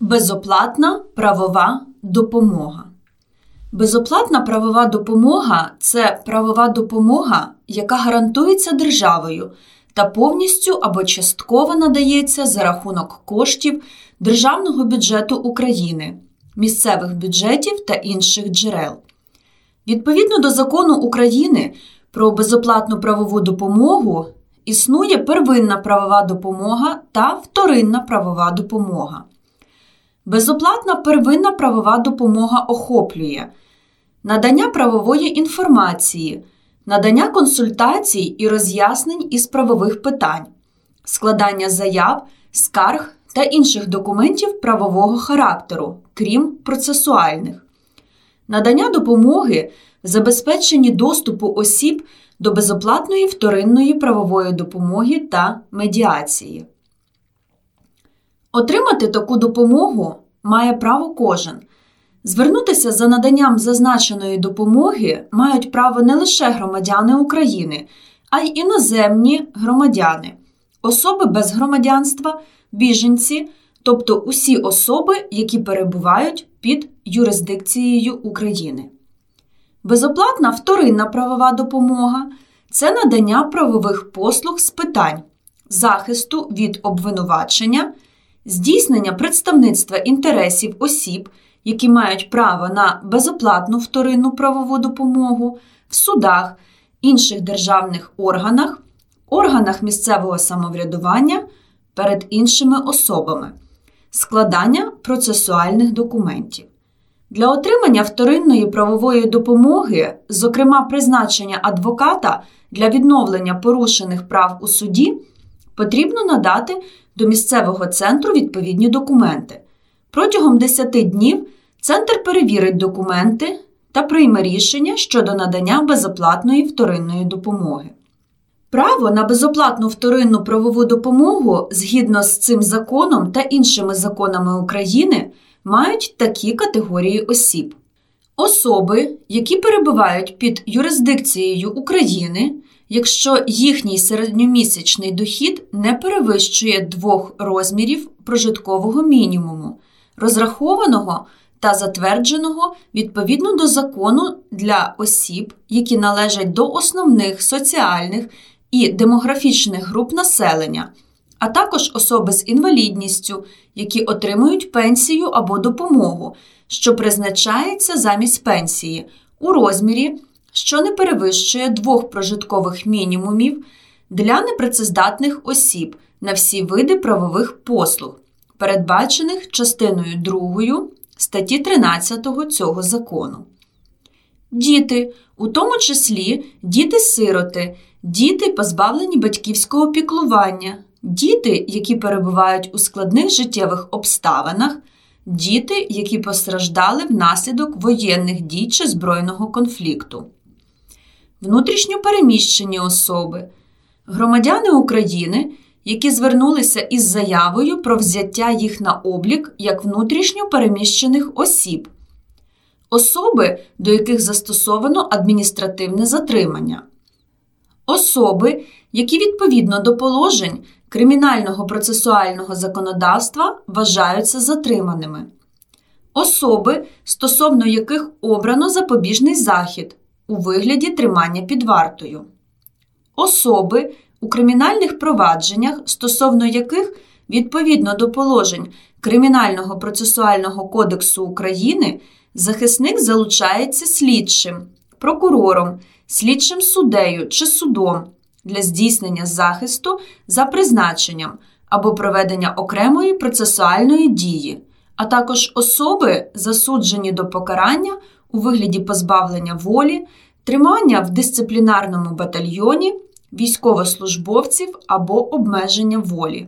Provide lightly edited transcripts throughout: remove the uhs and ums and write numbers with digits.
Безоплатна правова допомога. Безоплатна правова допомога – це правова допомога, яка гарантується державою та повністю або частково надається за рахунок коштів Державного бюджету України, місцевих бюджетів та інших джерел. Відповідно до Закону України про безоплатну правову допомогу існує первинна правова допомога та вторинна правова допомога. Безоплатна первинна правова допомога охоплює надання правової інформації, надання консультацій і роз'яснень із правових питань, складання заяв, скарг та інших документів правового характеру, крім процесуальних, надання допомоги в забезпеченні доступу осіб до безоплатної вторинної правової допомоги та медіації. Отримати таку допомогу має право кожен. Звернутися за наданням зазначеної допомоги мають право не лише громадяни України, а й іноземні громадяни, особи без громадянства, біженці, тобто усі особи, які перебувають під юрисдикцією України. Безоплатна вторинна правова допомога – це надання правових послуг з питань захисту від обвинувачення, здійснення представництва інтересів осіб, які мають право на безоплатну вторинну правову допомогу в судах, інших державних органах, органах місцевого самоврядування перед іншими особами, складання процесуальних документів. Для отримання вторинної правової допомоги, зокрема призначення адвоката для відновлення порушених прав у суді, потрібно надати до місцевого центру відповідні документи. Протягом 10 днів центр перевірить документи та прийме рішення щодо надання безоплатної вторинної допомоги. Право на безоплатну вторинну правову допомогу згідно з цим законом та іншими законами України мають такі категорії осіб. Особи, які перебувають під юрисдикцією України, якщо їхній середньомісячний дохід не перевищує 2 розмірів прожиткового мінімуму, розрахованого та затвердженого відповідно до закону для осіб, які належать до основних соціальних і демографічних груп населення, а також особи з інвалідністю, які отримують пенсію або допомогу, що призначається замість пенсії, у розмірі, що не перевищує 2 прожиткових мінімумів для непрацездатних осіб на всі види правових послуг, передбачених частиною 2 статті 13 цього закону. Діти, у тому числі діти-сироти, діти, позбавлені батьківського піклування, діти, які перебувають у складних життєвих обставинах, діти, які постраждали внаслідок воєнних дій чи збройного конфлікту. Внутрішньо переміщені особи, громадяни України, які звернулися із заявою про взяття їх на облік як внутрішньо переміщених осіб, особи, до яких застосовано адміністративне затримання, особи, які відповідно до положень кримінального процесуального законодавства вважаються затриманими, особи, стосовно яких обрано запобіжний захід у вигляді тримання під вартою, особи, у кримінальних провадженнях, стосовно яких, відповідно до положень Кримінального процесуального кодексу України, захисник залучається слідчим, прокурором, слідчим суддею чи судом для здійснення захисту за призначенням або проведення окремої процесуальної дії, а також особи, засуджені до покарання у вигляді позбавлення волі, тримання в дисциплінарному батальйоні, військовослужбовців або обмеження волі.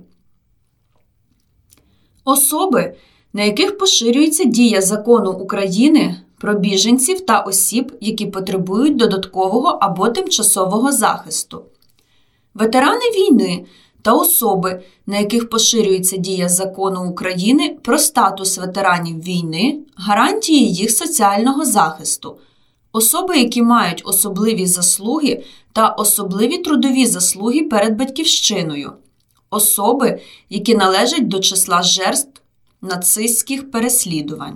Особи, на яких поширюється дія Закону України про біженців та осіб, які потребують додаткового або тимчасового захисту. Ветерани війни та особи, на яких поширюється дія Закону України про статус ветеранів війни, гарантії їх соціального захисту, особи, які мають особливі заслуги та особливі трудові заслуги перед Батьківщиною, особи, які належать до числа жертв нацистських переслідувань.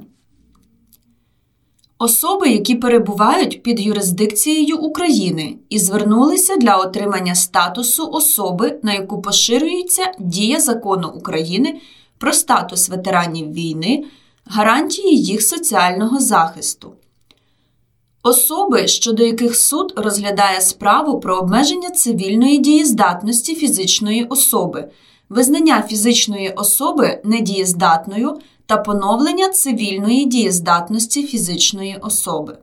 Особи, які перебувають під юрисдикцією України і звернулися для отримання статусу особи, на яку поширюється дія Закону України про статус ветеранів війни, гарантії їх соціального захисту. Особи, щодо яких суд розглядає справу про обмеження цивільної дієздатності фізичної особи, визнання фізичної особи недієздатною та поновлення цивільної дієздатності фізичної особи.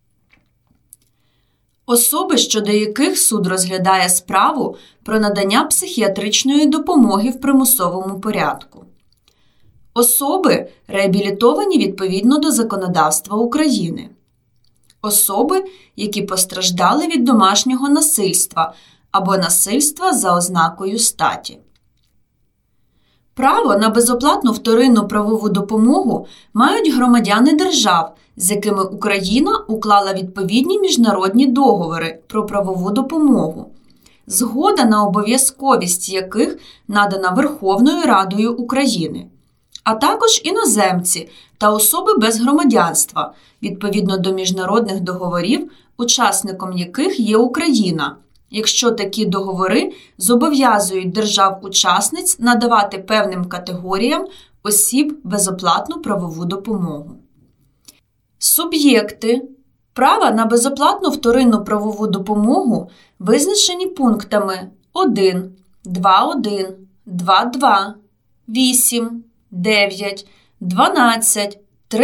Особи, щодо яких суд розглядає справу про надання психіатричної допомоги в примусовому порядку. Особи, реабілітовані відповідно до законодавства України. Особи, які постраждали від домашнього насильства або насильства за ознакою статі. Право на безоплатну вторинну правову допомогу мають громадяни держав, з якими Україна уклала відповідні міжнародні договори про правову допомогу, згода на обов'язковість яких надана Верховною Радою України, а також іноземці та особи без громадянства, відповідно до міжнародних договорів, учасником яких є Україна, якщо такі договори зобов'язують держав-учасниць надавати певним категоріям осіб безоплатну правову допомогу. Суб'єкти права на безоплатну вторинну правову допомогу визначені пунктами 1, 2.1, 2.2, 8, 9, 12,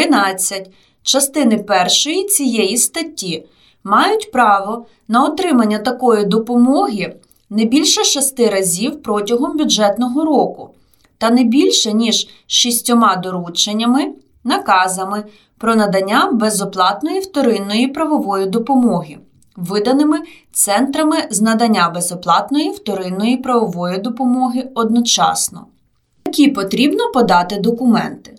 13 частини 1 цієї статті мають право на отримання такої допомоги не більше 6 разів протягом бюджетного року та не більше, ніж 6 дорученнями, наказами про надання безоплатної вторинної правової допомоги, виданими центрами з надання безоплатної вторинної правової допомоги одночасно. Які потрібно подати документи.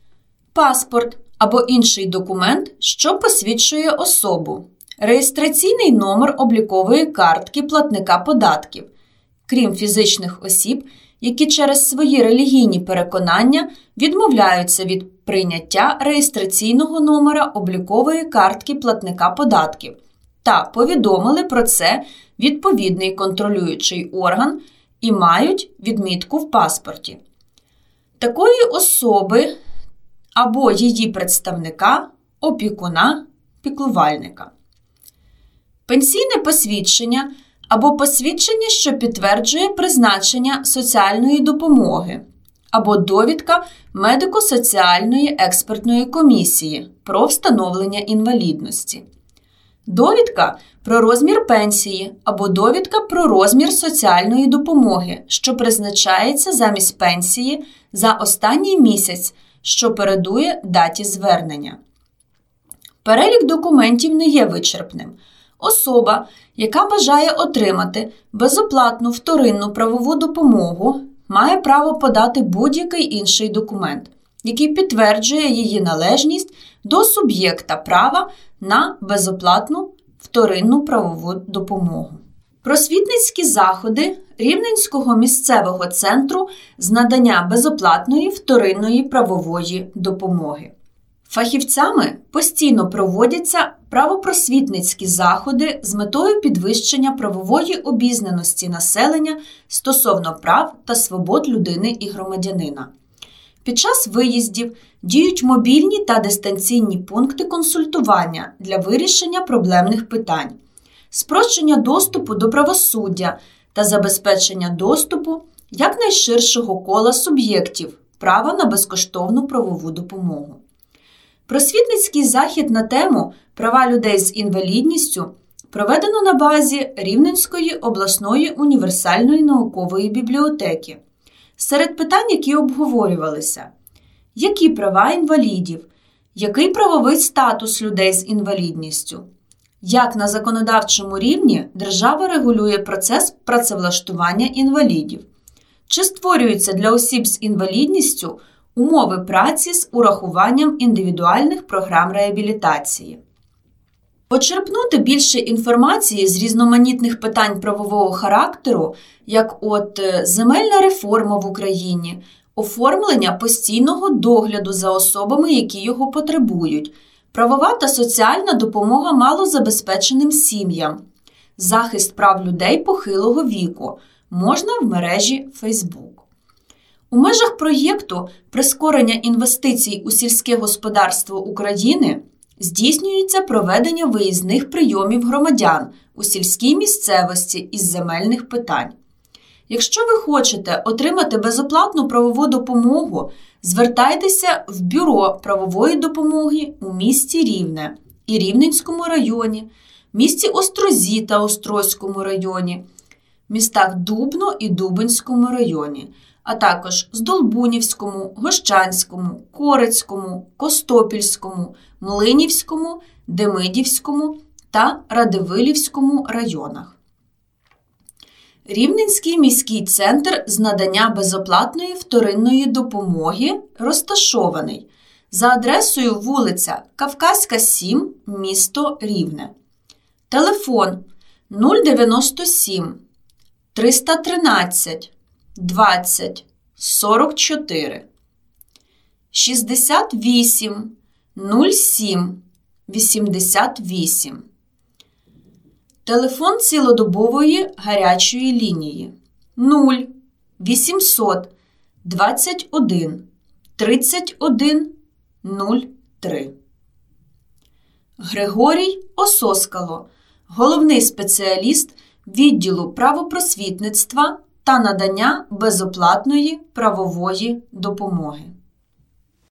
Паспорт або інший документ, що посвідчує особу. Реєстраційний номер облікової картки платника податків, крім фізичних осіб, які через свої релігійні переконання відмовляються від прийняття реєстраційного номера облікової картки платника податків та повідомили про це відповідний контролюючий орган і мають відмітку в паспорті. Такої особи або її представника, опікуна, піклувальника. Пенсійне посвідчення або посвідчення, що підтверджує призначення соціальної допомоги, або довідка медико-соціальної експертної комісії про встановлення інвалідності. Довідка про розмір пенсії або довідка про розмір соціальної допомоги, що призначається замість пенсії за останній місяць, що передує даті звернення. Перелік документів не є вичерпним. Особа, яка бажає отримати безоплатну вторинну правову допомогу, має право подати будь-який інший документ, який підтверджує її належність до суб'єкта права на безоплатну вторинну правову допомогу. Просвітницькі заходи Рівненського місцевого центру з надання безоплатної вторинної правової допомоги. Фахівцями постійно проводяться правопросвітницькі заходи з метою підвищення правової обізнаності населення стосовно прав та свобод людини і громадянина. Під час виїздів діють мобільні та дистанційні пункти консультування для вирішення проблемних питань, спрощення доступу до правосуддя та забезпечення доступу якнайширшого кола суб'єктів права на безкоштовну правову допомогу. Просвітницький захід на тему «Права людей з інвалідністю» проведено на базі Рівненської обласної універсальної наукової бібліотеки. Серед питань, які обговорювалися: які права інвалідів, який правовий статус людей з інвалідністю, як на законодавчому рівні держава регулює процес працевлаштування інвалідів, чи створюються для осіб з інвалідністю умови праці з урахуванням індивідуальних програм реабілітації. Почерпнути більше інформації з різноманітних питань правового характеру, як земельна реформа в Україні, оформлення постійного догляду за особами, які його потребують, правова та соціальна допомога малозабезпеченим сім'ям, захист прав людей похилого віку, можна в мережі Facebook. У межах проєкту «Прискорення інвестицій у сільське господарство України» здійснюється проведення виїзних прийомів громадян у сільській місцевості із земельних питань. Якщо ви хочете отримати безоплатну правову допомогу, звертайтеся в Бюро правової допомоги у місті Рівне і Рівненському районі, місті Острозі та Острозькому районі, містах Дубно і Дубенському районі, а також Здолбунівському, Гощанському, Корецькому, Костопільському, Млинівському, Демидівському та Радивилівському районах. Рівненський міський центр з надання безоплатної вторинної допомоги розташований за адресою вулиця Кавказька, 7, місто Рівне. Телефон 097 313 20 44 68 07 88. Телефон цілодобової гарячої лінії 0 800 21 31 03. Григорій Ососкало, головний спеціаліст відділу правопросвітництва та надання безоплатної правової допомоги.